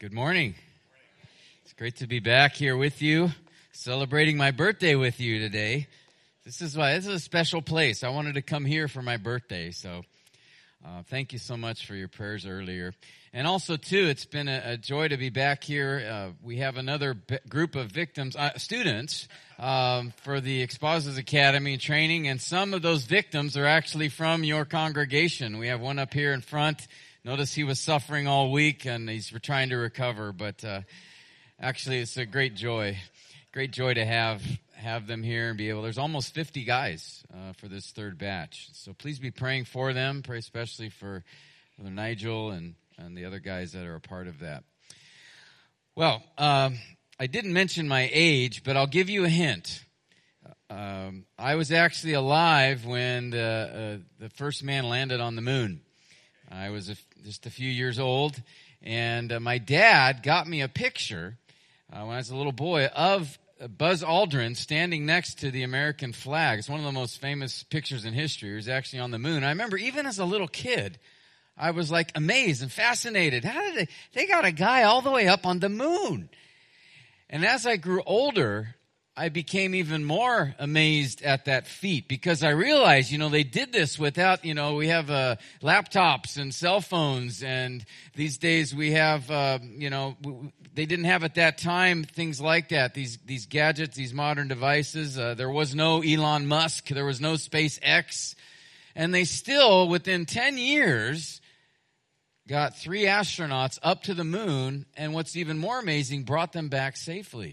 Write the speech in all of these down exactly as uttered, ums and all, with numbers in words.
Good morning. It's great to be back here with you, celebrating my birthday with you today. This is why this is a special place. I wanted to come here for my birthday, so uh, thank you so much for your prayers earlier. And also, too, it's been a, a joy to be back here. Uh, we have another b- group of victims, uh, students, um, for the Expositors Academy training, and some of those victims are actually from your congregation. We have one up here in front. Notice he was suffering all week, and he's trying to recover. But uh, actually, it's a great joy, great joy to have have them here and be able. There's almost fifty guys uh, for this third batch, so please be praying for them. Pray especially for Brother Nigel and and the other guys that are a part of that. Well, um, I didn't mention my age, but I'll give you a hint. Um, I was actually alive when the, uh, the first man landed on the moon. I was a, just a few years old, and uh, my dad got me a picture uh, when I was a little boy of Buzz Aldrin standing next to the American flag. It's one of the most famous pictures in history. He was actually on the moon. I remember even as a little kid, I was like amazed and fascinated. How did they, they got a guy all the way up on the moon? And as I grew older, I became even more amazed at that feat because I realized, you know, they did this without, you know, we have uh, laptops and cell phones, and these days we have, uh, you know, they didn't have at that time things like that, these these gadgets, these modern devices. Uh, there was no Elon Musk, there was no SpaceX, and they still, within ten years, got three astronauts up to the moon, and what's even more amazing, brought them back safely.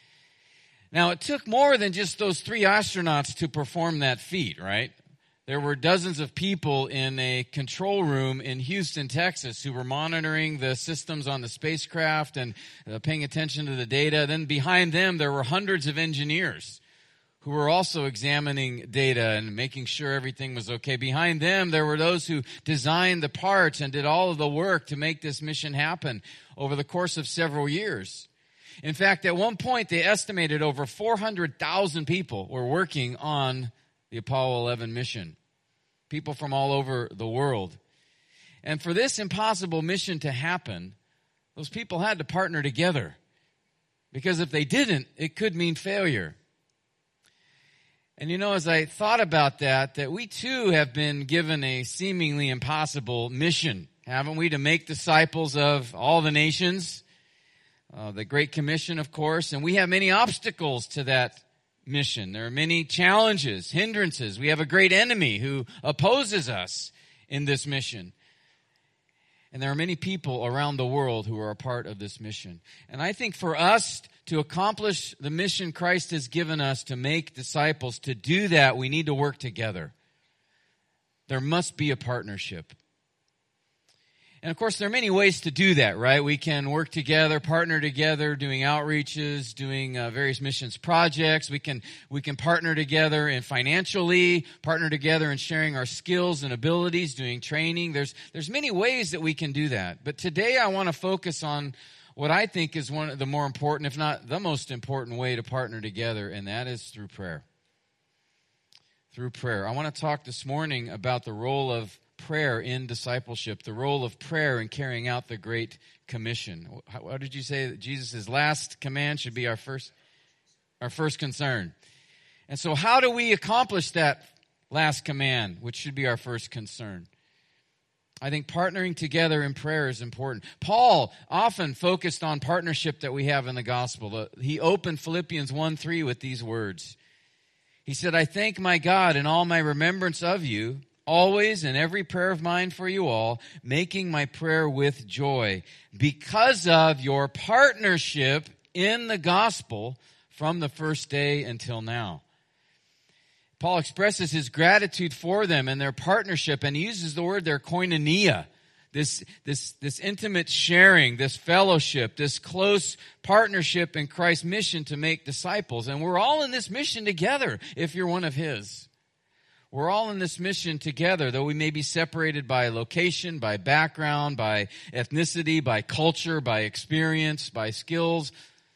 Now, it took more than just those three astronauts to perform that feat, right? There were dozens of people in a control room in Houston, Texas, who were monitoring the systems on the spacecraft and uh, paying attention to the data. Then behind them, there were hundreds of engineers who were also examining data and making sure everything was okay. Behind them, there were those who designed the parts and did all of the work to make this mission happen over the course of several years. In fact, at one point, they estimated over four hundred thousand people were working on the Apollo eleven mission. People from all over the world. And for this impossible mission to happen, those people had to partner together. Because if they didn't, it could mean failure. And you know, as I thought about that, that we too have been given a seemingly impossible mission, haven't we, to make disciples of all the nations? Uh, the Great Commission, of course, and we have many obstacles to that mission. There are many challenges, hindrances. We have a great enemy who opposes us in this mission. And there are many people around the world who are a part of this mission. And I think for us to accomplish the mission Christ has given us to make disciples, to do that, we need to work together. There must be a partnership. And of course, there are many ways to do that, right? We can work together, partner together, doing outreaches, doing uh, various missions projects. We can we can partner together in financially, partner together in sharing our skills and abilities, doing training. There's there's many ways that we can do that. But today I want to focus on what I think is one of the more important, if not the most important way to partner together, and that is through prayer. Through prayer. I want to talk this morning about the role of prayer in discipleship, the role of prayer in carrying out the Great Commission. How, how did you say that Jesus' last command should be our first, our first concern? And so how do we accomplish that last command, which should be our first concern? I think partnering together in prayer is important. Paul often focused on partnership that we have in the gospel. He opened Philippians one three with these words. He said, I thank my God in all my remembrance of you, always in every prayer of mine for you all, making my prayer with joy because of your partnership in the gospel from the first day until now. Paul expresses his gratitude for them and their partnership, and he uses the word there, koinonia, this, this, this intimate sharing, this fellowship, this close partnership in Christ's mission to make disciples. And we're all in this mission together if you're one of his. We're all in this mission together, though we may be separated by location, by background, by ethnicity, by culture, by experience, by skills.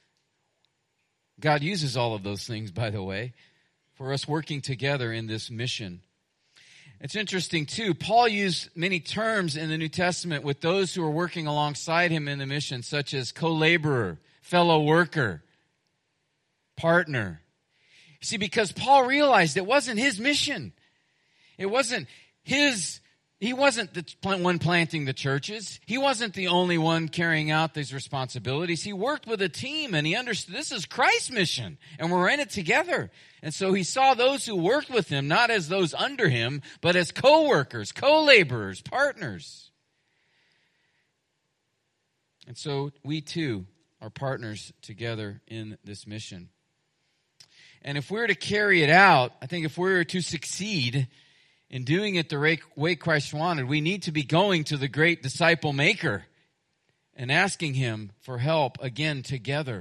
God uses all of those things, by the way, for us working together in this mission. It's interesting, too. Paul used many terms in the New Testament with those who are working alongside him in the mission, such as co-laborer, fellow worker, partner. See, because Paul realized it wasn't his mission. It wasn't his, he wasn't the one planting the churches. He wasn't the only one carrying out these responsibilities. He worked with a team, and he understood this is Christ's mission, and we're in it together. And so he saw those who worked with him not as those under him, but as co-workers, co-laborers, partners. And so we too are partners together in this mission. And if we're to carry it out, I think if we're to succeed in doing it the way Christ wanted, we need to be going to the great disciple maker and asking him for help again together.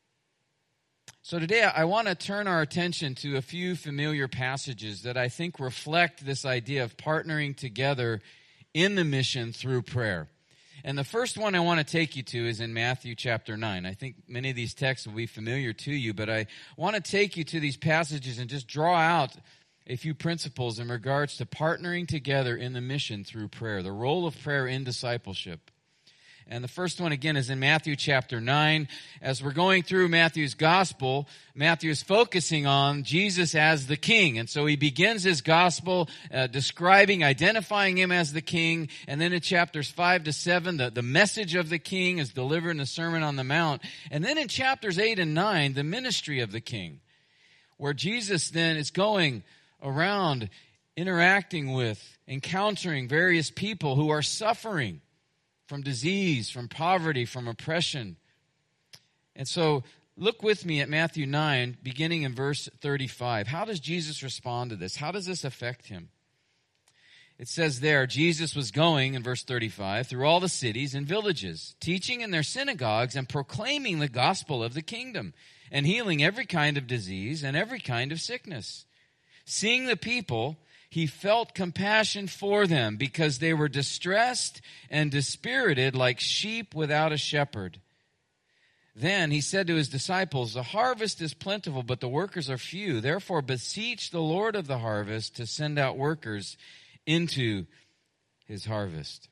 So today I want to turn our attention to a few familiar passages that I think reflect this idea of partnering together in the mission through prayer. And the first one I want to take you to is in Matthew chapter nine. I think many of these texts will be familiar to you, but I want to take you to these passages and just draw out a few principles in regards to partnering together in the mission through prayer, the role of prayer in discipleship. And the first one, again, is in Matthew chapter nine. As we're going through Matthew's gospel, Matthew is focusing on Jesus as the king. And so he begins his gospel uh, describing, identifying him as the king. And then in chapters five to seven, the, the message of the king is delivered in the Sermon on the Mount. And then in chapters eight and nine, the ministry of the king, where Jesus then is going around interacting with, encountering various people who are suffering from disease, from poverty, from oppression. And so look with me at Matthew nine, beginning in verse thirty-five. How does Jesus respond to this? How does this affect him? It says there, Jesus was going, in verse thirty-five, through all the cities and villages, teaching in their synagogues and proclaiming the gospel of the kingdom, and healing every kind of disease and every kind of sickness. Seeing the people, he felt compassion for them because they were distressed and dispirited like sheep without a shepherd. Then he said to his disciples, the harvest is plentiful, but the workers are few. Therefore beseech the Lord of the harvest to send out workers into his harvest.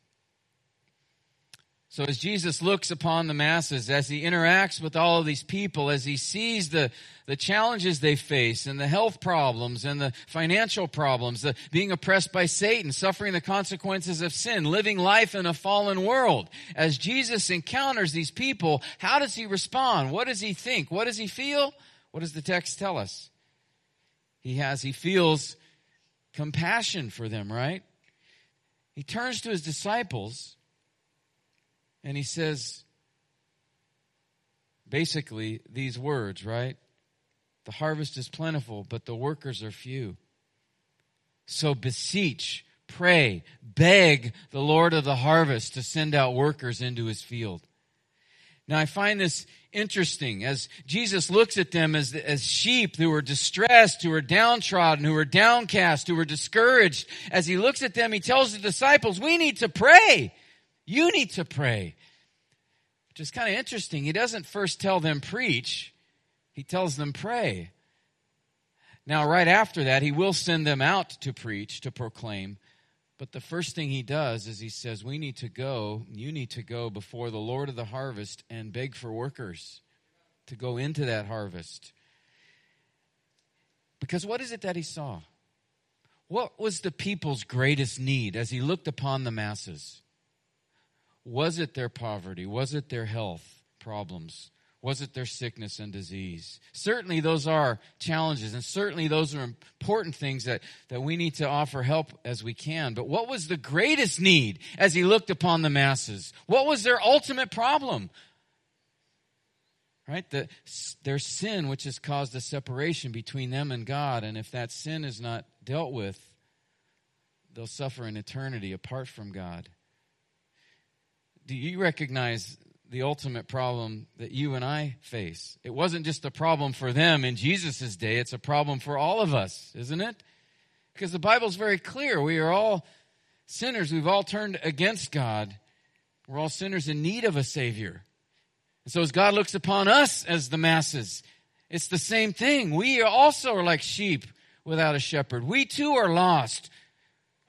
So as Jesus looks upon the masses, as he interacts with all of these people, as he sees the, the challenges they face and the health problems and the financial problems, the being oppressed by Satan, suffering the consequences of sin, living life in a fallen world, as Jesus encounters these people, how does he respond? What does he think? What does he feel? What does the text tell us? He has, he feels compassion for them, right? He turns to his disciples and he says, basically, these words, right? The harvest is plentiful, but the workers are few. So beseech, pray, beg the Lord of the harvest to send out workers into his field. Now, I find this interesting as Jesus looks at them as, as sheep who are distressed, who are downtrodden, who are downcast, who are discouraged. As he looks at them, he tells the disciples, we need to pray. You need to pray. Which is kind of interesting. He doesn't first tell them preach. He tells them pray. Now, right after that, he will send them out to preach, to proclaim. But the first thing he does is he says, we need to go, you need to go before the Lord of the harvest and beg for workers to go into that harvest. Because what is it that he saw? What was the people's greatest need as he looked upon the masses? Was it their poverty? Was it their health problems? Was it their sickness and disease? Certainly those are challenges, and certainly those are important things that, that we need to offer help as we can. But what was the greatest need as he looked upon the masses? What was their ultimate problem? Right? The, their sin, which has caused a separation between them and God. And if that sin is not dealt with, they'll suffer in eternity apart from God. Do you recognize the ultimate problem that you and I face? It wasn't just a problem for them in Jesus' day. It's a problem for all of us, isn't it? Because the Bible's very clear. We are all sinners. We've all turned against God. We're all sinners in need of a Savior. And so as God looks upon us as the masses, it's the same thing. We also are like sheep without a shepherd. We too are lost.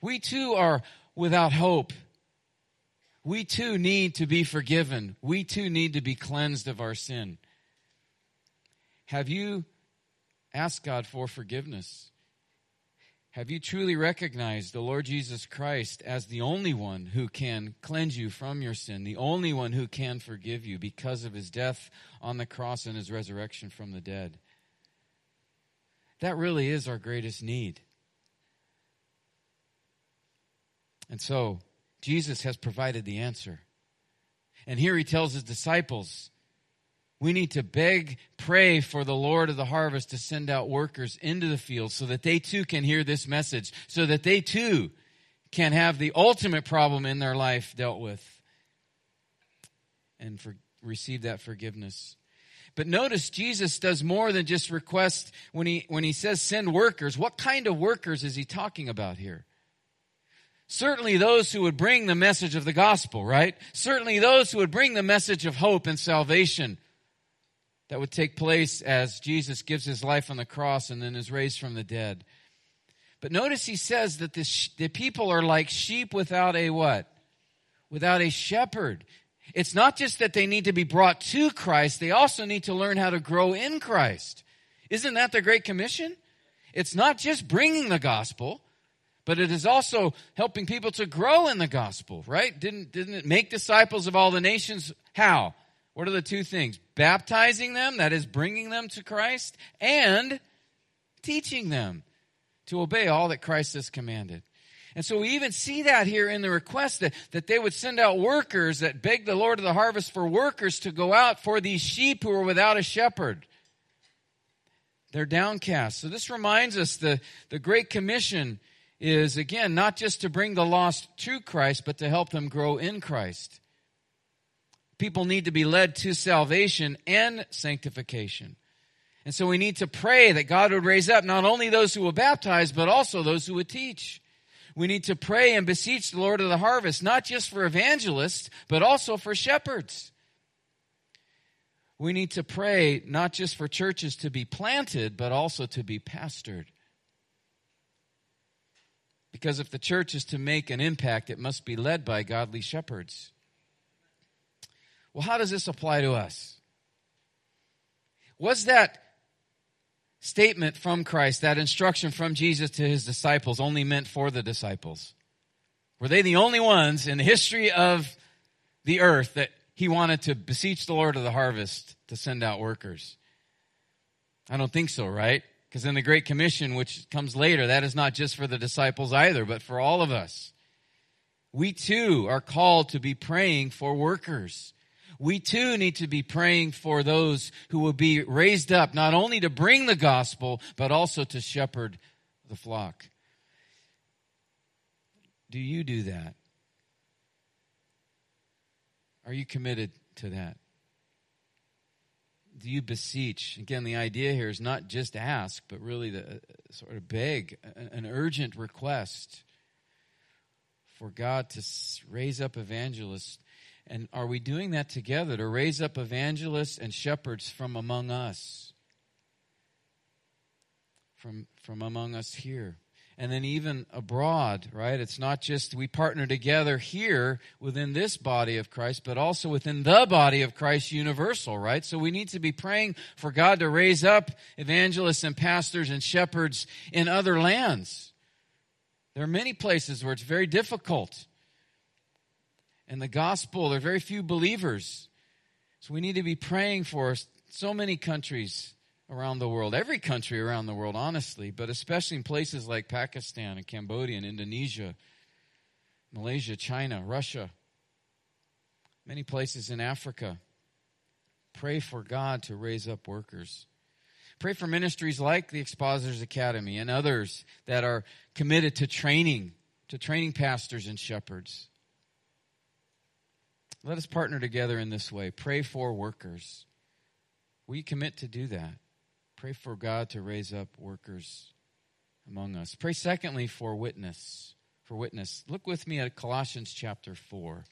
We too are without hope. We too need to be forgiven. We too need to be cleansed of our sin. Have you asked God for forgiveness? Have you truly recognized the Lord Jesus Christ as the only one who can cleanse you from your sin, the only one who can forgive you because of his death on the cross and his resurrection from the dead? That really is our greatest need. And so, Jesus has provided the answer. And here he tells his disciples, we need to beg, pray for the Lord of the harvest to send out workers into the field so that they too can hear this message, so that they too can have the ultimate problem in their life dealt with and for, receive that forgiveness. But notice Jesus does more than just request when he, when he says send workers. What kind of workers is he talking about here? Certainly those who would bring the message of the gospel, right? Certainly those who would bring the message of hope and salvation that would take place as Jesus gives his life on the cross and then is raised from the dead. But notice he says that this, the people are like sheep without a what? Without a shepherd. It's not just that they need to be brought to Christ, they also need to learn how to grow in Christ. Isn't that the Great Commission? It's not just bringing the gospel, but it is also helping people to grow in the gospel, right? Didn't, didn't it make disciples of all the nations? How? What are the two things? Baptizing them, that is bringing them to Christ, and teaching them to obey all that Christ has commanded. And so we even see that here in the request that, that they would send out workers, that beg the Lord of the harvest for workers to go out for these sheep who are without a shepherd. They're downcast. So this reminds us the, the Great Commission is, again, not just to bring the lost to Christ, but to help them grow in Christ. People need to be led to salvation and sanctification. And so we need to pray that God would raise up not only those who will baptize, but also those who would teach. We need to pray and beseech the Lord of the harvest, not just for evangelists, but also for shepherds. We need to pray not just for churches to be planted, but also to be pastored. Because if the church is to make an impact, it must be led by godly shepherds. Well, how does this apply to us? Was that statement from Christ, that instruction from Jesus to his disciples, only meant for the disciples? Were they the only ones in the history of the earth that he wanted to beseech the Lord of the harvest to send out workers? I don't think so, right? Because in the Great Commission, which comes later, that is not just for the disciples either, but for all of us. We too are called to be praying for workers. We too need to be praying for those who will be raised up, not only to bring the gospel, but also to shepherd the flock. Do you do that? Are you committed to that? Do you beseech? Again, the idea here is not just ask, but really the uh, sort of beg, an urgent request for God to raise up evangelists. And are we doing that together, to raise up evangelists and shepherds from among us? From, from among us here. And then even abroad, right? It's not just we partner together here within this body of Christ, but also within the body of Christ universal, right? So we need to be praying for God to raise up evangelists and pastors and shepherds in other lands. There are many places where it's very difficult. And the gospel, there are very few believers. So we need to be praying for so many countries around the world, every country around the world, honestly, but especially in places like Pakistan and Cambodia and Indonesia, Malaysia, China, Russia, many places in Africa. Pray for God to raise up workers. Pray for ministries like the Expositors Academy and others that are committed to training, to training pastors and shepherds. Let us partner together in this way. Pray for workers. Will you commit to do that? Pray for God to raise up workers among us. Pray secondly for witness. For witness. Look with me at Colossians chapter four.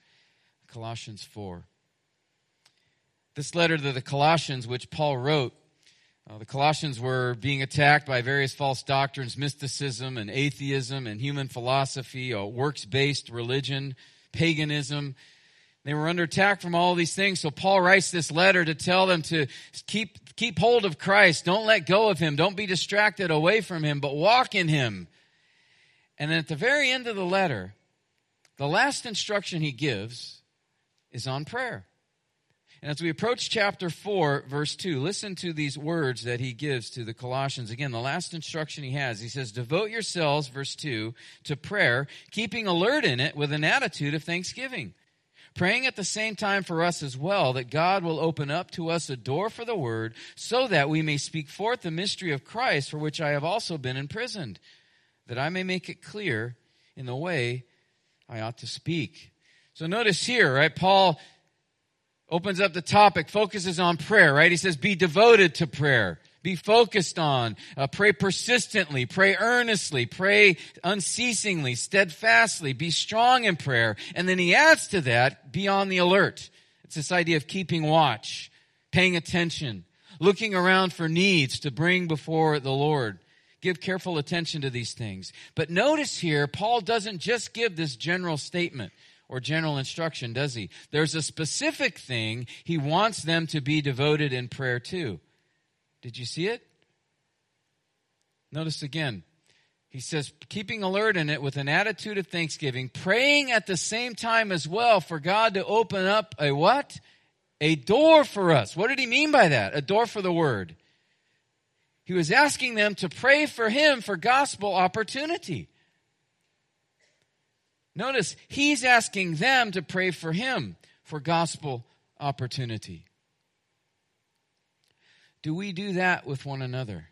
Colossians four. This letter to the Colossians, which Paul wrote Uh, the Colossians were being attacked by various false doctrines, mysticism and atheism and human philosophy, a works-based religion, paganism. They were under attack from all these things. So Paul writes this letter to tell them to keep, keep hold of Christ. Don't let go of him. Don't be distracted away from him, but walk in him. And then at the very end of the letter, the last instruction he gives is on prayer. And as we approach chapter four, verse two, listen to these words that he gives to the Colossians. Again, the last instruction he has. He says, devote yourselves, verse two, to prayer, keeping alert in it with an attitude of thanksgiving. Praying at the same time for us as well, that God will open up to us a door for the word, so that we may speak forth the mystery of Christ, for which I have also been imprisoned, that I may make it clear in the way I ought to speak. So notice here, right, Paul opens up the topic, focuses on prayer, right? He says, be devoted to prayer. Be focused on, uh, pray persistently, pray earnestly, pray unceasingly, steadfastly, be strong in prayer. And then he adds to that, be on the alert. It's this idea of keeping watch, paying attention, looking around for needs to bring before the Lord. Give careful attention to these things. But notice here, Paul doesn't just give this general statement or general instruction, does he? There's a specific thing he wants them to be devoted in prayer to. Did you see it? Notice again. He says, keeping alert in it with an attitude of thanksgiving, praying at the same time as well for God to open up a what? A door for us. What did he mean by that? A door for the word. He was asking them to pray for him for gospel opportunity. Notice, he's asking them to pray for him for gospel opportunity. Do we do that with one another?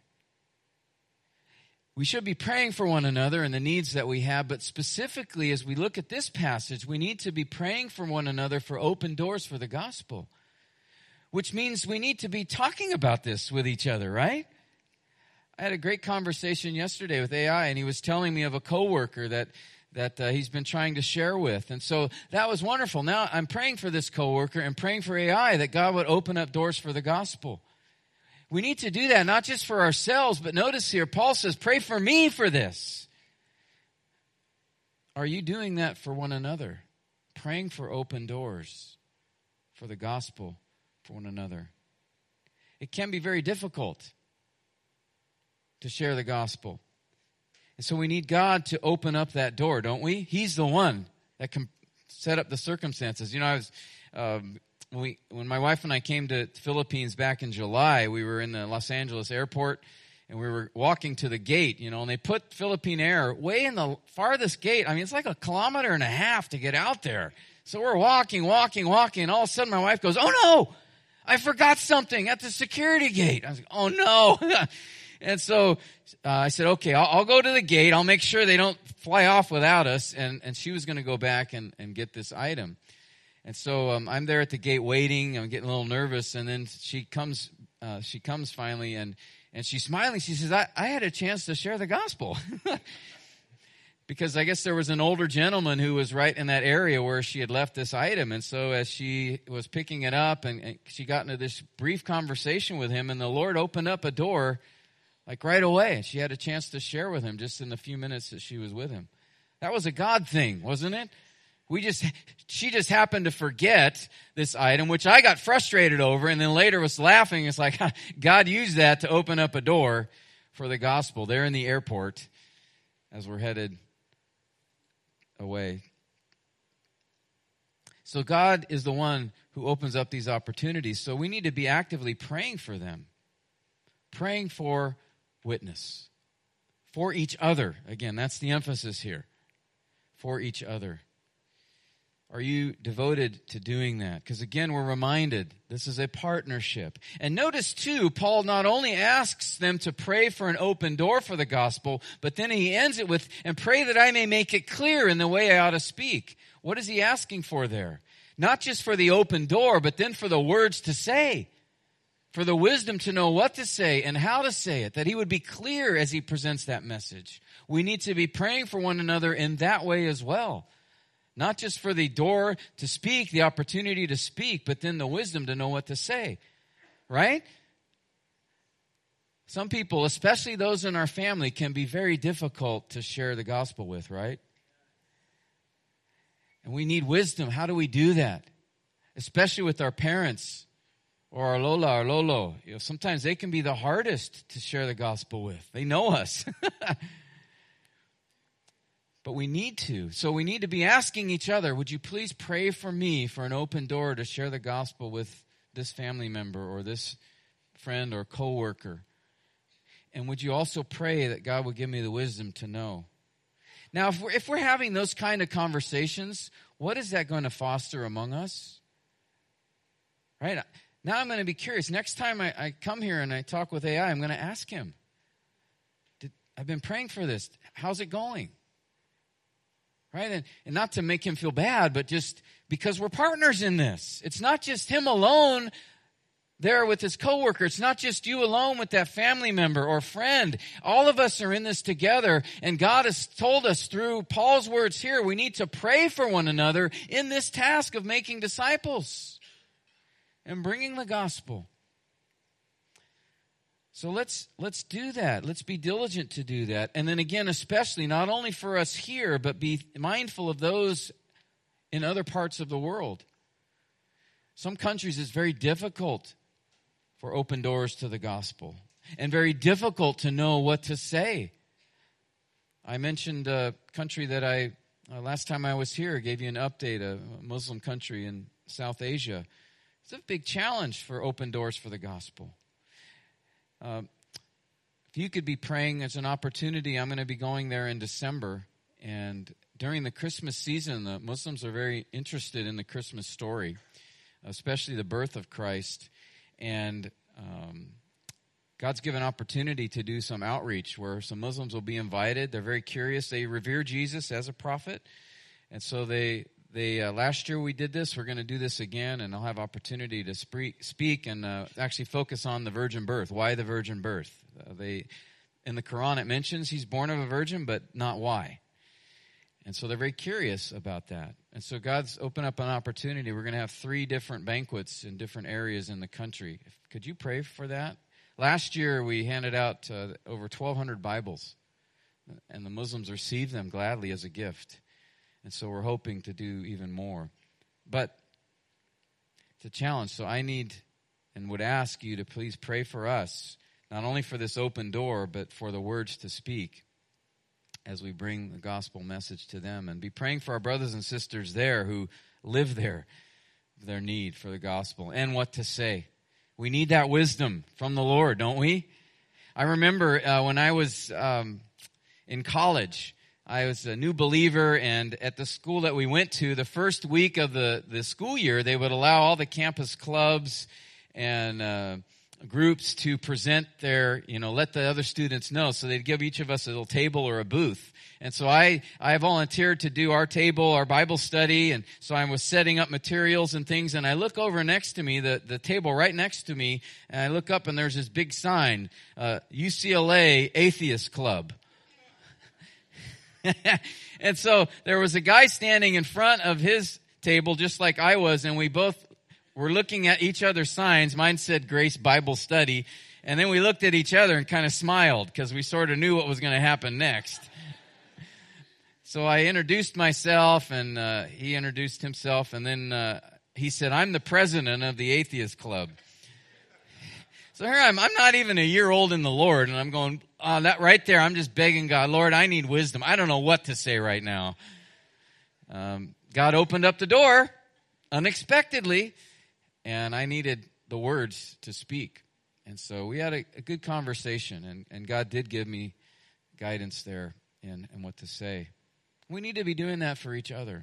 We should be praying for one another and the needs that we have, but specifically as we look at this passage, we need to be praying for one another for open doors for the gospel, which means we need to be talking about this with each other, right? I had a great conversation yesterday with A I, and he was telling me of a coworker that that uh, he's been trying to share with. And so that was wonderful. Now I'm praying for this coworker and praying for A I that God would open up doors for the gospel. We need to do that, not just for ourselves, but notice here, Paul says, pray for me for this. Are you doing that for one another? Praying for open doors for the gospel for one another. It can be very difficult to share the gospel. And so we need God to open up that door, don't we? He's the one that can set up the circumstances. You know, I was um, when, we, when my wife and I came to the Philippines back in July, we were in the Los Angeles airport, and we were walking to the gate, you know, and they put Philippine Air way in the farthest gate. I mean, it's like a kilometer and a half to get out there. So we're walking, walking, walking, and all of a sudden my wife goes, oh no, I forgot something at the security gate. I was like, oh no. And so uh, I said, okay, I'll, I'll go to the gate. I'll make sure they don't fly off without us. And, and she was going to go back and, and get this item. And so um, I'm there at the gate waiting. I'm getting a little nervous. And then she comes uh, she comes finally, and, and she's smiling. She says, I, I had a chance to share the gospel. Because I guess there was an older gentleman who was right in that area where she had left this item. And so as she was picking it up, and, and she got into this brief conversation with him, and the Lord opened up a door like right away. She had a chance to share with him just in the few minutes that she was with him. That was a God thing, wasn't it? We just, she just happened to forget this item, which I got frustrated over, and then later was laughing. It's like, God used that to open up a door for the gospel there in the airport as we're headed away. So God is the one who opens up these opportunities. So we need to be actively praying for them, praying for witness, for each other. Again, that's the emphasis here, for each other. Are you devoted to doing that? Because again, we're reminded this is a partnership. And notice too, Paul not only asks them to pray for an open door for the gospel, but then he ends it with, and pray that I may make it clear in the way I ought to speak. What is he asking for there? Not just for the open door, but then for the words to say, for the wisdom to know what to say and how to say it, that he would be clear as he presents that message. We need to be praying for one another in that way as well. Not just for the door to speak, the opportunity to speak, but then the wisdom to know what to say. Right? Some people, especially those in our family, can be very difficult to share the gospel with, right? And we need wisdom. How do we do that? Especially with our parents or our Lola or Lolo. You know, sometimes they can be the hardest to share the gospel with. They know us. But we need to. So we need to be asking each other, would you please pray for me for an open door to share the gospel with this family member or this friend or coworker? And would you also pray that God would give me the wisdom to know? Now, if we're, if we're having those kind of conversations, what is that going to foster among us? Right? Now I'm going to be curious. Next time I, I come here and I talk with A I, I'm going to ask him, Did, I've been praying for this. How's it going? Right? And, and not to make him feel bad, but just because we're partners in this. It's not just him alone there with his coworker. It's not just you alone with that family member or friend. All of us are in this together, and God has told us through Paul's words here, we need to pray for one another in this task of making disciples and bringing the gospel. So let's let's do that. Let's be diligent to do that. And then again, especially not only for us here, but be mindful of those in other parts of the world. Some countries it's very difficult for open doors to the gospel and very difficult to know what to say. I mentioned a country that I, uh, last time I was here, gave you an update, a Muslim country in South Asia. It's a big challenge for open doors for the gospel. Uh, if you could be praying as an opportunity, I'm going to be going there in December. And during the Christmas season, the Muslims are very interested in the Christmas story, especially the birth of Christ. And um, God's given opportunity to do some outreach where some Muslims will be invited. They're very curious. They revere Jesus as a prophet. And so they... They uh, last year we did this. We're going to do this again, and I'll have opportunity to speak, speak and uh, actually focus on the virgin birth. Why the virgin birth? Uh, they in the Quran it mentions he's born of a virgin, but not why. And so they're very curious about that. And so God's opened up an opportunity. We're going to have three different banquets in different areas in the country. Could you pray for that? Last year we handed out uh, over twelve hundred Bibles, and the Muslims received them gladly as a gift. And so we're hoping to do even more. But it's a challenge. So I need and would ask you to please pray for us, not only for this open door, but for the words to speak as we bring the gospel message to them. And be praying for our brothers and sisters there who live there, their need for the gospel and what to say. We need that wisdom from the Lord, don't we? I remember uh, when I was um, in college, I was a new believer, and at the school that we went to, the first week of the, the school year, they would allow all the campus clubs and uh, groups to present their, you know, let the other students know. So they'd give each of us a little table or a booth. And so I, I volunteered to do our table, our Bible study, and so I was setting up materials and things, and I look over next to me, the, the table right next to me, and I look up, and there's this big sign, uh, U C L A Atheist Club. And so there was a guy standing in front of his table just like I was, and we both were looking at each other's signs. Mine said Grace Bible Study, and then we looked at each other and kind of smiled because we sort of knew what was going to happen next. So I introduced myself, and uh, he introduced himself, and then uh, he said, I'm the president of the Atheist Club. So here I'm, I'm not even a year old in the Lord, and I'm going, oh, that right there, I'm just begging God, Lord, I need wisdom. I don't know what to say right now. Um, God opened up the door unexpectedly, and I needed the words to speak. And so we had a, a good conversation, and, and God did give me guidance there in, in what to say. We need to be doing that for each other.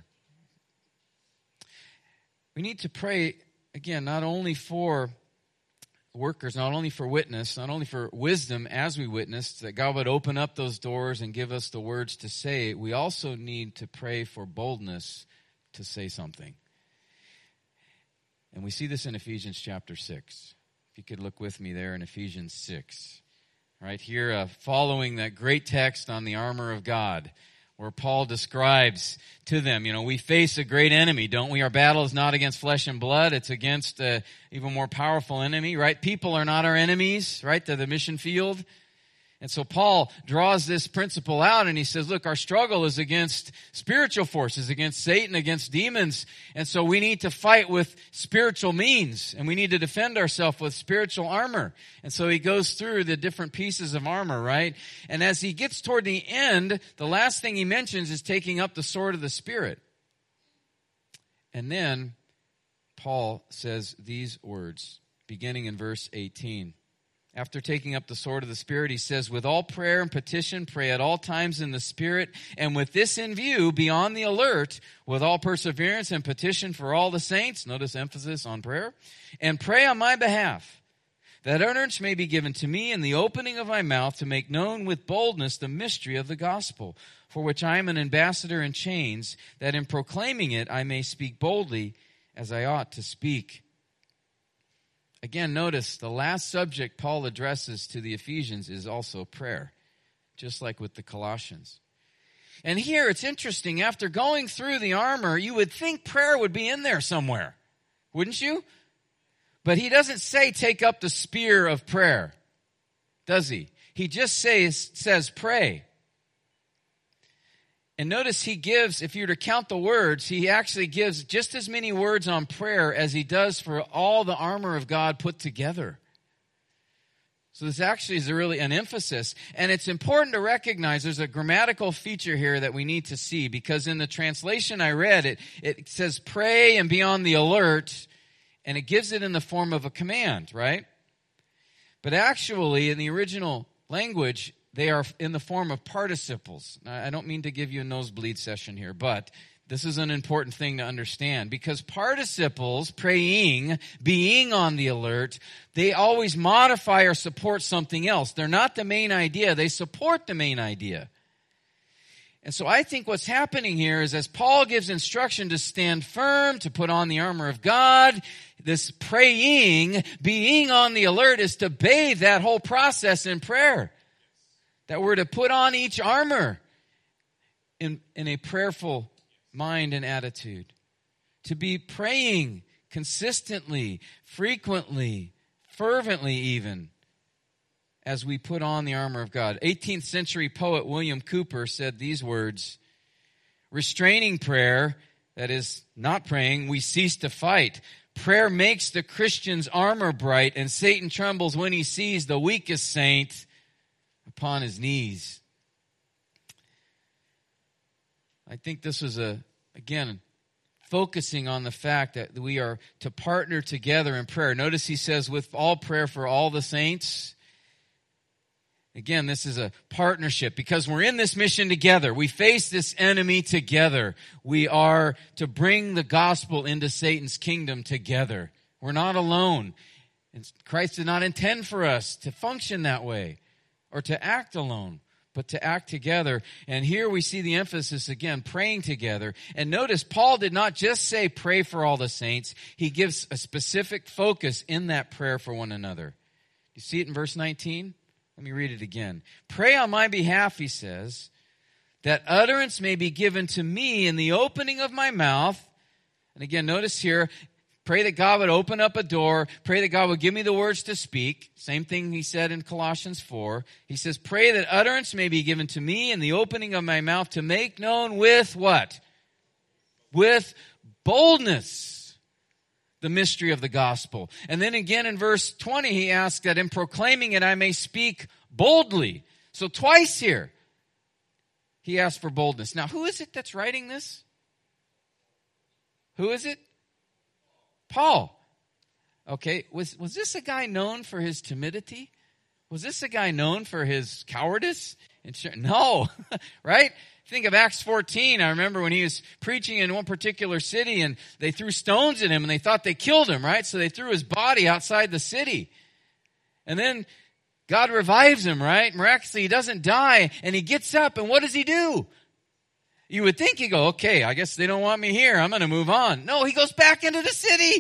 We need to pray, again, not only for workers, not only for witness, not only for wisdom as we witness, that God would open up those doors and give us the words to say. We also need to pray for boldness to say something. And we see this in Ephesians chapter six. If you could look with me there in Ephesians six. Right here, uh, following that great text on the armor of God, where Paul describes to them, you know, we face a great enemy, don't we? Our battle is not against flesh and blood. It's against an even more powerful enemy, right? People are not our enemies, right? They're the mission field. And so Paul draws this principle out and he says, look, our struggle is against spiritual forces, against Satan, against demons. And so we need to fight with spiritual means and we need to defend ourselves with spiritual armor. And so he goes through the different pieces of armor, right? And as he gets toward the end, the last thing he mentions is taking up the sword of the Spirit. And then Paul says these words, beginning in verse eighteen. After taking up the sword of the Spirit, he says, with all prayer and petition, pray at all times in the Spirit, and with this in view, be on the alert, with all perseverance and petition for all the saints, notice emphasis on prayer, and pray on my behalf, that utterance may be given to me in the opening of my mouth to make known with boldness the mystery of the gospel, for which I am an ambassador in chains, that in proclaiming it I may speak boldly as I ought to speak. Again, notice the last subject Paul addresses to the Ephesians is also prayer, just like with the Colossians. And here it's interesting, after going through the armor, you would think prayer would be in there somewhere, wouldn't you? But he doesn't say take up the spear of prayer, does he? He just says, says pray. And notice he gives, if you were to count the words, he actually gives just as many words on prayer as he does for all the armor of God put together. So this actually is really an emphasis. And it's important to recognize there's a grammatical feature here that we need to see, because in the translation I read, it, it says pray and be on the alert, and it gives it in the form of a command, right? But actually, in the original language, they are in the form of participles. Now, I don't mean to give you a nosebleed session here, but this is an important thing to understand, because participles, praying, being on the alert, they always modify or support something else. They're not the main idea. They support the main idea. And so I think what's happening here is, as Paul gives instruction to stand firm, to put on the armor of God, this praying, being on the alert, is to bathe that whole process in prayer. That we're to put on each armor in, in a prayerful mind and attitude. To be praying consistently, frequently, fervently even, as we put on the armor of God. eighteenth century poet William Cooper said these words, restraining prayer, that is, not praying, we cease to fight. Prayer makes the Christian's armor bright, and Satan trembles when he sees the weakest saint upon his knees. I think this was a, again, focusing on the fact that we are to partner together in prayer. Notice he says, with all prayer for all the saints. Again, this is a partnership because we're in this mission together. We face this enemy together. We are to bring the gospel into Satan's kingdom together. We're not alone. And Christ did not intend for us to function that way, or to act alone, but to act together. And here we see the emphasis again, praying together. And notice, Paul did not just say pray for all the saints. He gives a specific focus in that prayer for one another. You see it in verse nineteen? Let me read it again. Pray on my behalf, he says, that utterance may be given to me in the opening of my mouth. And again, notice here, pray that God would open up a door. Pray that God would give me the words to speak. Same thing he said in Colossians four. He says, pray that utterance may be given to me in the opening of my mouth to make known with what? With boldness the mystery of the gospel. And then again in verse twenty, he asks that in proclaiming it I may speak boldly. So twice here, he asked for boldness. Now, who is it that's writing this? Who is it? Paul. Okay, was, was this a guy known for his timidity? Was this a guy known for his cowardice? No, right? Think of Acts fourteen. I remember when he was preaching in one particular city and they threw stones at him and they thought they killed him, right? So they threw his body outside the city. And then God revives him, right? Miraculously, he doesn't die and he gets up, and what does he do? You would think he'd go, okay, I guess they don't want me here. I'm going to move on. No, he goes back into the city.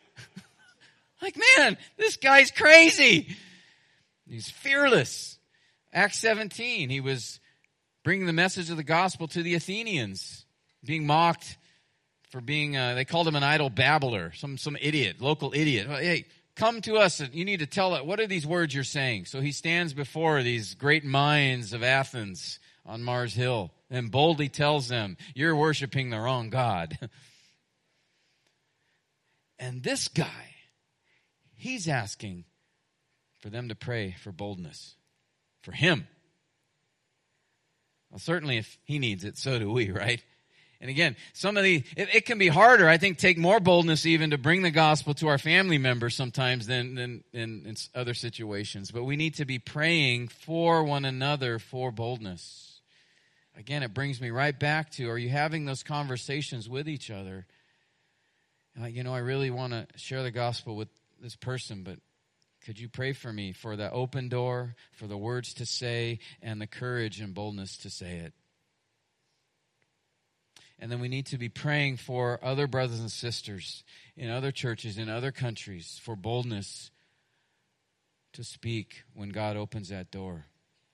Like, man, this guy's crazy. He's fearless. Acts seventeen, he was bringing the message of the gospel to the Athenians, being mocked for being, uh, they called him an idle babbler, some some idiot, local idiot. Hey, come to us, and you need to tell it. What are these words you're saying? So he stands before these great minds of Athens on Mars Hill and boldly tells them, you're worshiping the wrong God. And this guy, he's asking for them to pray for boldness for him. Well, certainly if he needs it, so do we, right? And again, some of the, it, it can be harder, I think, take more boldness even to bring the gospel to our family members sometimes than, than in, in other situations. But we need to be praying for one another for boldness. Again, it brings me right back to, are you having those conversations with each other? Uh, you know, I really want to share the gospel with this person, but could you pray for me for the open door, for the words to say, and the courage and boldness to say it? And then we need to be praying for other brothers and sisters in other churches, in other countries, for boldness to speak when God opens that door.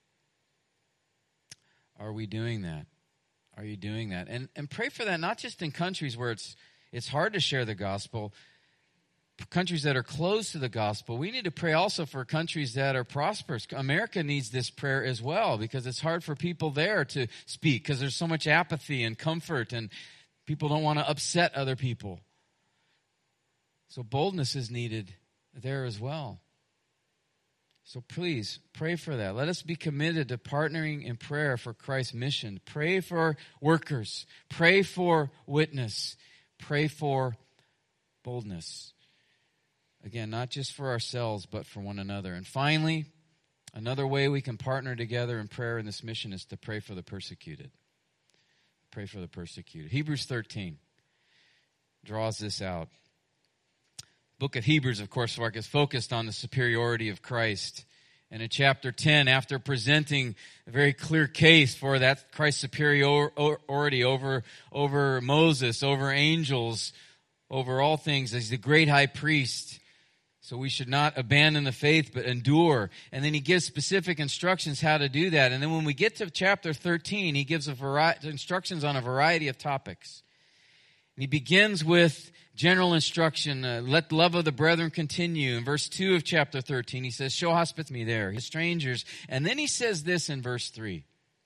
Are we doing that? Are you doing that? And and pray for that, not just in countries where it's it's hard to share the gospel, countries that are closed to the gospel. We need to pray also for countries that are prosperous. America needs this prayer as well, because it's hard for people there to speak because there's so much apathy and comfort, and people don't want to upset other people. So boldness is needed there as well. So please pray for that. Let us be committed to partnering in prayer for Christ's mission. Pray for workers. Pray for witness. Pray for boldness. Again, not just for ourselves, but for one another. And finally, another way we can partner together in prayer in this mission is to pray for the persecuted. Pray for the persecuted. Hebrews thirteen draws this out. Book of Hebrews, of course, Mark, is focused on the superiority of Christ. And in chapter ten, after presenting a very clear case for that Christ's superiority over, over Moses, over angels, over all things, as the great high priest, so we should not abandon the faith, but endure. And then he gives specific instructions how to do that. And then when we get to chapter thirteen, he gives a variety, instructions on a variety of topics. And he begins with general instruction, uh, let the love of the brethren continue. In verse two of chapter thirteen, he says, show hospitality there, his strangers. And then he says this in verse three.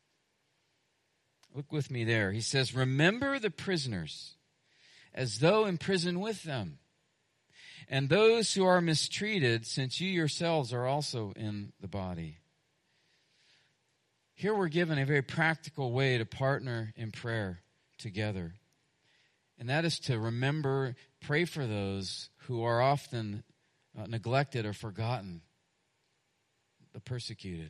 Look with me there. He says, remember the prisoners as though in prison with them, and those who are mistreated, since you yourselves are also in the body. Here we're given a very practical way to partner in prayer together. And that is to remember, pray for those who are often uh, neglected or forgotten, the persecuted.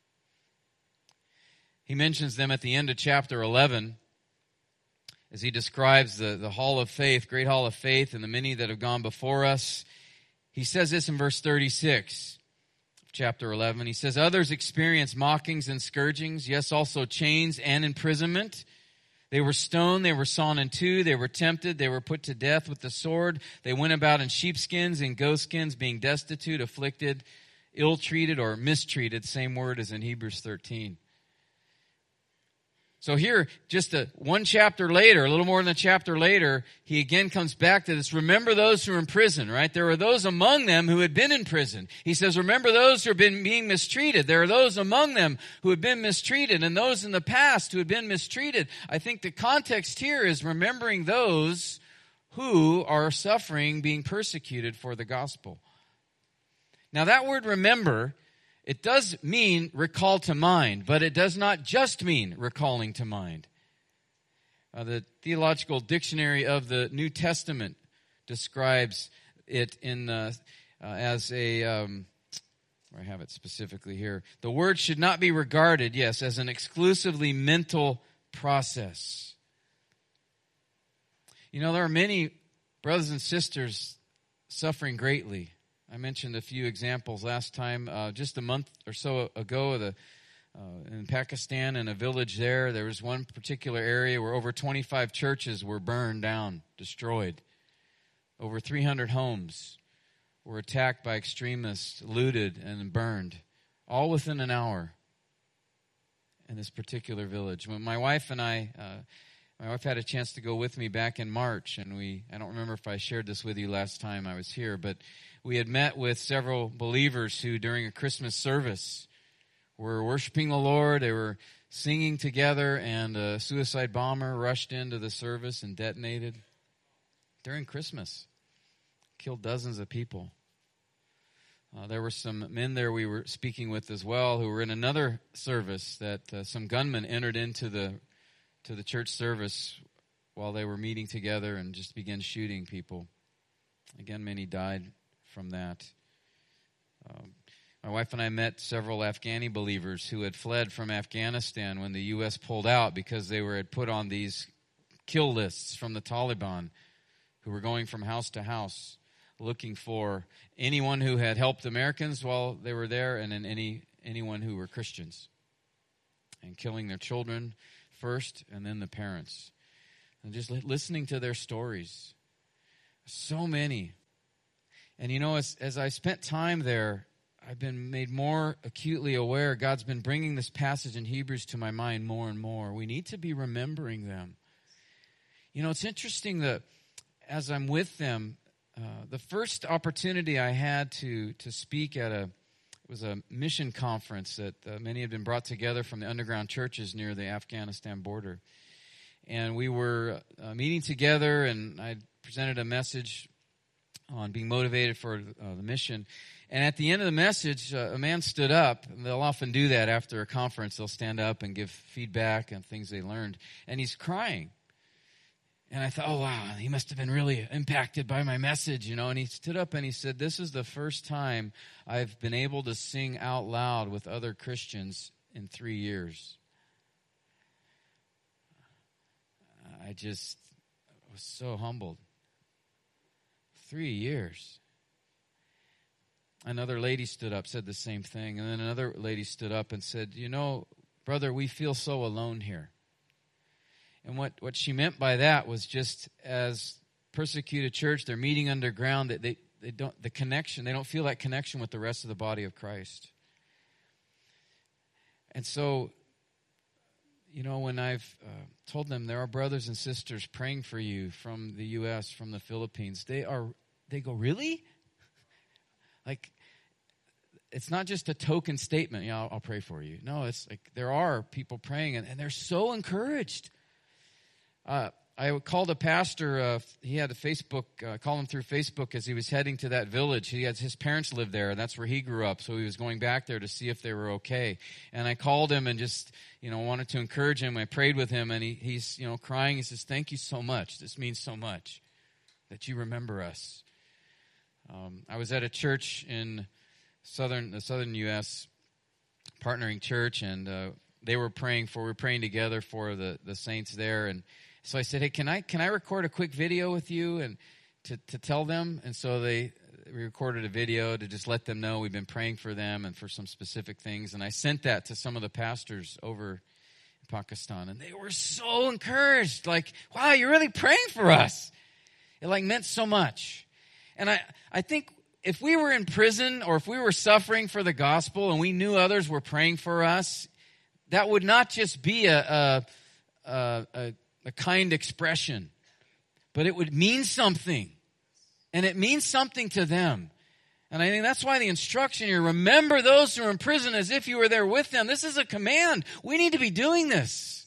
He mentions them at the end of chapter eleven as he describes the, the hall of faith, great hall of faith, and the many that have gone before us. He says this in verse thirty-six of chapter eleven. He says, others experienced mockings and scourgings, yes, also chains and imprisonment. They were stoned, they were sawn in two, they were tempted, they were put to death with the sword. They went about in sheepskins and goatskins, being destitute, afflicted, ill-treated, or mistreated. Same word as in Hebrews thirteen. So here, just a, one chapter later, a little more than a chapter later, he again comes back to this. Remember those who are in prison, right? There were those among them who had been in prison. He says, remember those who have been being mistreated. There are those among them who had been mistreated, and those in the past who had been mistreated. I think the context here is remembering those who are suffering, being persecuted for the gospel. Now that word remember, it does mean recall to mind, but it does not just mean recalling to mind. Uh, the Theological Dictionary of the New Testament describes it in uh, uh, as a, um, I have it specifically here. The word should not be regarded, yes, as an exclusively mental process. You know, there are many brothers and sisters suffering greatly. I mentioned a few examples last time. Uh, just a month or so ago, the, uh, in Pakistan, in a village there, there was one particular area where over twenty-five churches were burned down, destroyed. Over three hundred homes were attacked by extremists, looted, and burned, all within an hour. in this particular village. When my wife and I, uh, my wife had a chance to go with me back in March, and we, I don't remember if I shared this with you last time I was here, but we had met with several believers who during a Christmas service were worshiping the Lord. They were singing together, and a suicide bomber rushed into the service and detonated during Christmas. Killed dozens of people. Uh, there were some men there we were speaking with as well who were in another service that uh, some gunmen entered into the to the church service while they were meeting together and just began shooting people. Again, many died from that. Um, my wife and I met several Afghani believers who had fled from Afghanistan when the U S pulled out because they were had put on these kill lists from the Taliban, who were going from house to house looking for anyone who had helped Americans while they were there, and then any anyone who were Christians, and killing their children first and then the parents. And just listening to their stories. So many. And you know, as, as I spent time there, I've been made more acutely aware. God's been bringing this passage in Hebrews to my mind more and more. We need to be remembering them. You know, it's interesting that as I'm with them, uh, the first opportunity I had to to speak at a it was a mission conference that uh, many had been brought together from the underground churches near the Afghanistan border. And we were uh, meeting together, and I presented a message on being motivated for uh, the mission. And at the end of the message, uh, a man stood up, and they'll often do that after a conference. They'll stand up and give feedback on things they learned. And he's crying. And I thought, oh, wow, he must have been really impacted by my message, you know. And he stood up and he said, this is the first time I've been able to sing out loud with other Christians in three years. I just was so humbled. Three years. Another lady stood up, said the same thing. And then another lady stood up and said, you know, brother, we feel so alone here. And what, what she meant by that was just as persecuted church, they're meeting underground, that they, they don't the connection, they don't feel that connection with the rest of the body of Christ. And so, you know, when I've uh, told them there are brothers and sisters praying for you from the U S, from the Philippines, they are they go, really? Like, it's not just a token statement, you know, I'll, I'll pray for you. No, it's like there are people praying, and, and they're so encouraged. Uh, I called a pastor, uh, he had a Facebook, uh, call him through Facebook as he was heading to that village. He had, his parents lived there, and that's where he grew up, so he was going back there to see if they were okay. And I called him and just, you know, wanted to encourage him. I prayed with him, and he, he's, you know, crying. He says, thank you so much. This means so much that you remember us. Um, I was at a church in southern the southern U S, partnering church, and uh, they were praying for, we were praying together for the, the saints there, and so I said, hey, can I can I record a quick video with you and to, to tell them? And so they we recorded a video to just let them know we've been praying for them and for some specific things. And I sent that to some of the pastors over in Pakistan. And they were so encouraged. Like, wow, you're really praying for us. It like meant so much. And I, I think if we were in prison or if we were suffering for the gospel and we knew others were praying for us, that would not just be a, a, a, a a kind expression, but it would mean something, and it means something to them. And I think that's why the instruction here, remember those who are in prison as if you were there with them. This is a command. We need to be doing this.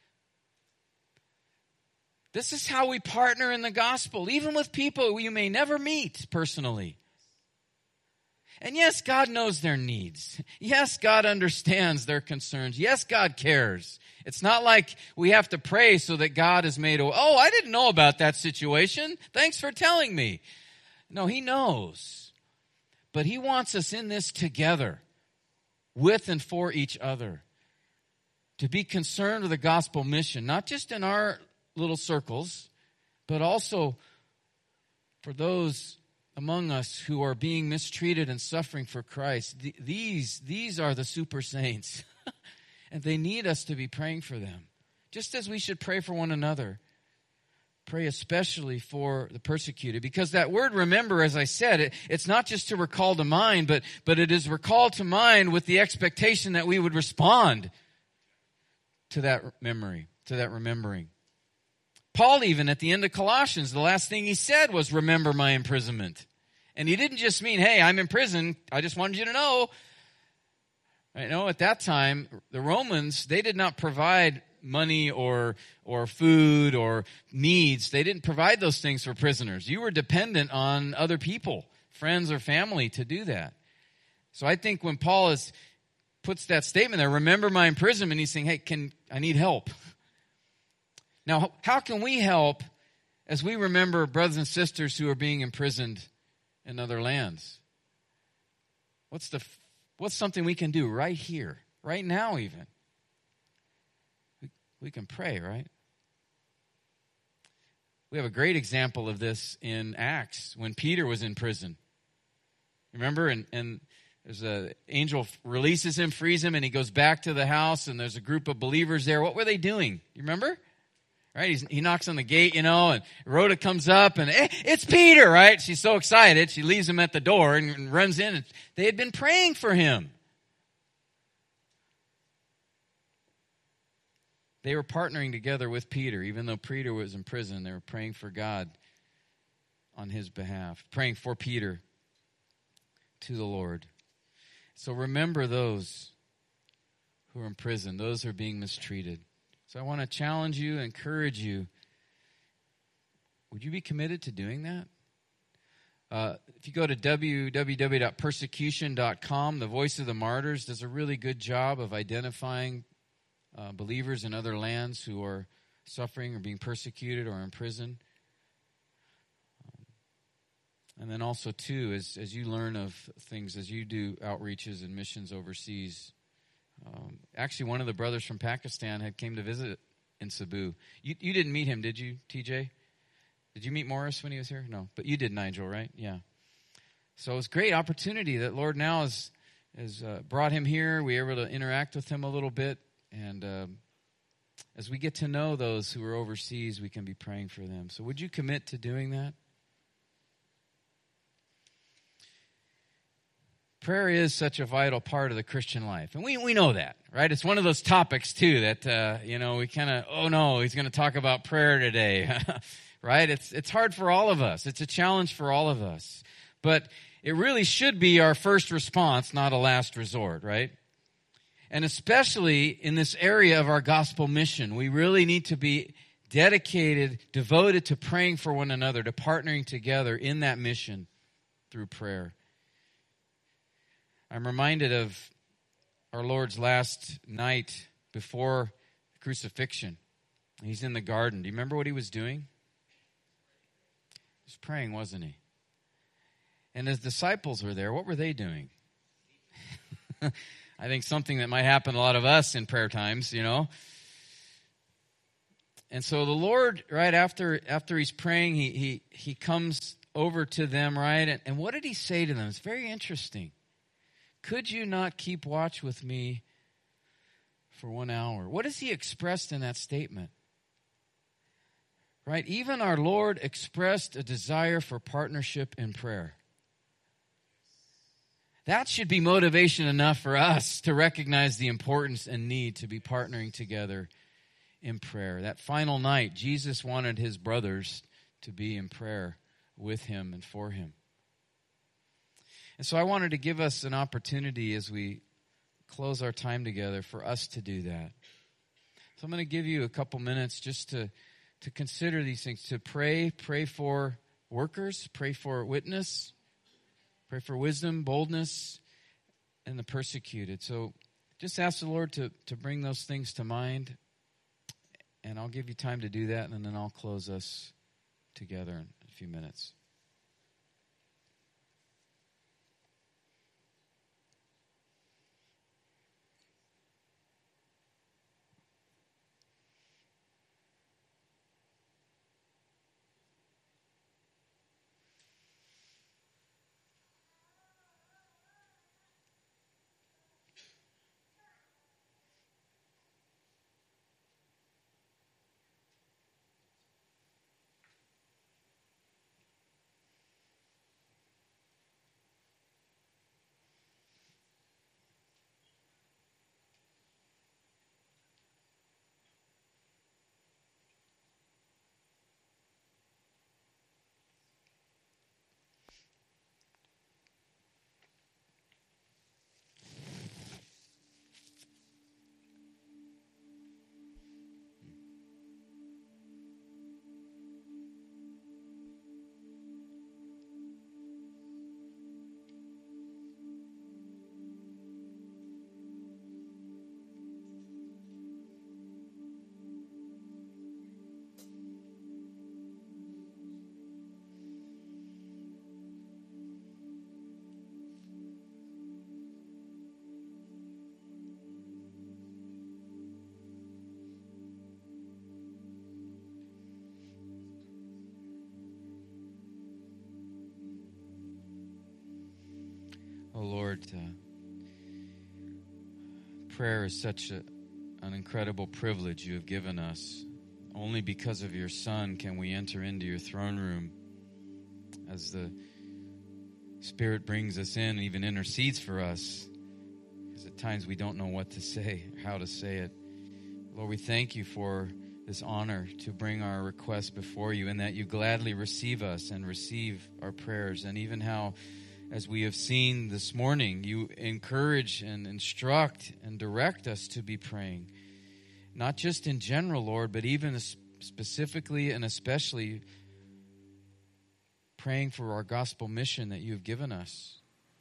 This is how we partner in the gospel, even with people you may never meet personally. And yes, God knows their needs. Yes, God understands their concerns. Yes, God cares. It's not like we have to pray so that God has made a, oh, I didn't know about that situation. Thanks for telling me. No, he knows. But he wants us in this together, with and for each other, to be concerned with the gospel mission, not just in our little circles, but also for those among us who are being mistreated and suffering for Christ. These, these are the super saints. And they need us to be praying for them. Just as we should pray for one another. Pray especially for the persecuted. Because that word remember, as I said, it, it's not just to recall to mind, but, but it is recalled to mind with the expectation that we would respond. to that memory, to that remembering. Paul, even at the end of Colossians, the last thing he said was, remember my imprisonment. And he didn't just mean, hey, I'm in prison, I just wanted you to know. I know at that time, the Romans, they did not provide money or or food or needs. They didn't provide those things for prisoners. You were dependent on other people, friends or family, to do that. So I think when Paul is puts that statement there, remember my imprisonment, he's saying, hey, can I need help. Now, how can we help as we remember brothers and sisters who are being imprisoned in other lands? What's the what's something we can do right here, right now even? We, we can pray, right? We have a great example of this in Acts when Peter was in prison. Remember, and, and there's an angel releases him, frees him, and he goes back to the house, and there's a group of believers there. What were they doing? You remember? Right? He's, he knocks on the gate, you know, and Rhoda comes up, and hey, it's Peter, right? She's so excited. She leaves him at the door and, and runs in. And they had been praying for him. They were partnering together with Peter. Even though Peter was in prison, they were praying for God on his behalf, praying for Peter to the Lord. So remember those who are in prison, those who are being mistreated. So I want to challenge you, encourage you. Would you be committed to doing that? Uh, if you go to w w w dot persecution dot com, the Voice of the Martyrs does a really good job of identifying uh, believers in other lands who are suffering or being persecuted or in prison. Um, and then also, too, as, as you learn of things, as you do outreaches and missions overseas, Um, actually, one of the brothers from Pakistan had came to visit in Cebu. You, you didn't meet him, did you, T J? Did you meet Morris when he was here? No, but you did, Nigel, right? Yeah. So it was a great opportunity that Lord now has, has uh, brought him here. We were able to interact with him a little bit. And uh, as we get to know those who are overseas, we can be praying for them. So would you commit to doing that? Prayer is such a vital part of the Christian life. And we, we know that, right? It's one of those topics, too, that, uh, you know, we kind of, oh, no, he's going to talk about prayer today, right? It's, it's hard for all of us. It's a challenge for all of us. But it really should be our first response, not a last resort, right? And especially in this area of our gospel mission, we really need to be dedicated, devoted to praying for one another, to partnering together in that mission through prayer. I'm reminded of our Lord's last night before crucifixion. He's in the garden. Do you remember what he was doing? He was praying, wasn't he? And his disciples were there. What were they doing? I think something that might happen to a lot of us in prayer times, you know. And so the Lord, right after after he's praying, he he he comes over to them, right? And, and what did he say to them? It's very interesting. Could you not keep watch with me for one hour? What has he expressed in that statement? Right? Even our Lord expressed a desire for partnership in prayer. That should be motivation enough for us to recognize the importance and need to be partnering together in prayer. That final night, Jesus wanted his brothers to be in prayer with him and for him. And so I wanted to give us an opportunity as we close our time together for us to do that. So I'm going to give you a couple minutes just to, to consider these things, to pray, pray for workers, pray for witness, pray for wisdom, boldness, and the persecuted. So just ask the Lord to, to bring those things to mind, and I'll give you time to do that, and then I'll close us together in a few minutes. Lord, uh, prayer is such a, an incredible privilege you have given us. Only because of your Son can we enter into your throne room as the Spirit brings us in and even intercedes for us. Because at times we don't know what to say, how to say it. Lord, we thank you for this honor to bring our requests before you, and that you gladly receive us and receive our prayers. And even how, as we have seen this morning, you encourage and instruct and direct us to be praying. Not just in general, Lord, but even specifically and especially praying for our gospel mission that you have given us.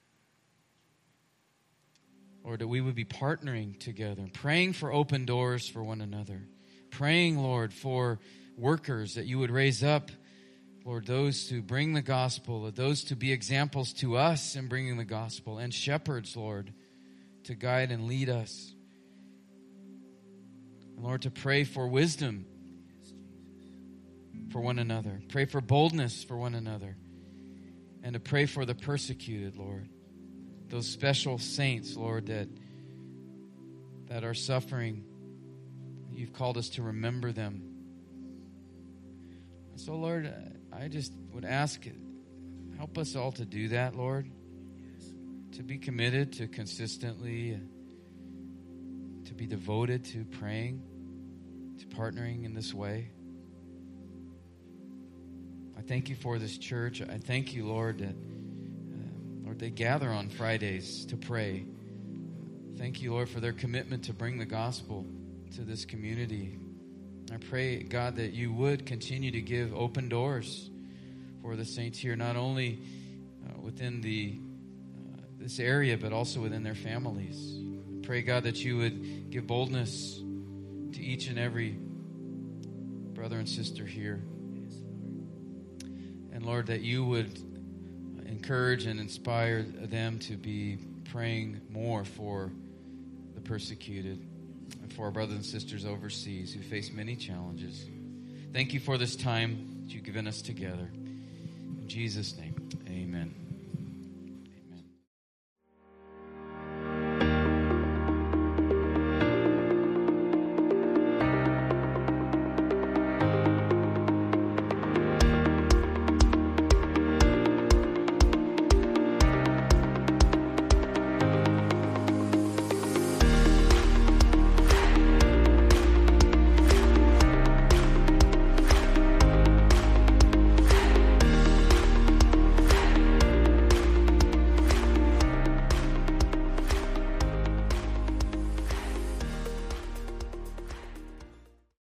Lord, that we would be partnering together, praying for open doors for one another. Praying, Lord, for workers that you would raise up, Lord, those to bring the gospel, those to be examples to us in bringing the gospel, and shepherds, Lord, to guide and lead us. And Lord, to pray for wisdom for one another. Pray for boldness for one another. And to pray for the persecuted, Lord. Those special saints, Lord, that, that are suffering. You've called us to remember them. So, Lord, I just would ask, help us all to do that, Lord. To be committed to consistently, to be devoted to praying, to partnering in this way. I thank you for this church. I thank you, Lord, that uh, Lord, they gather on Fridays to pray. Thank you, Lord, for their commitment to bring the gospel to this community. I pray, God, that you would continue to give open doors for the saints here, not only uh, within the uh, this area, but also within their families. I pray, God, that you would give boldness to each and every brother and sister here. And Lord, that you would encourage and inspire them to be praying more for the persecuted, and for our brothers and sisters overseas who face many challenges. Thank you for this time that you've given us together. In Jesus' name, amen.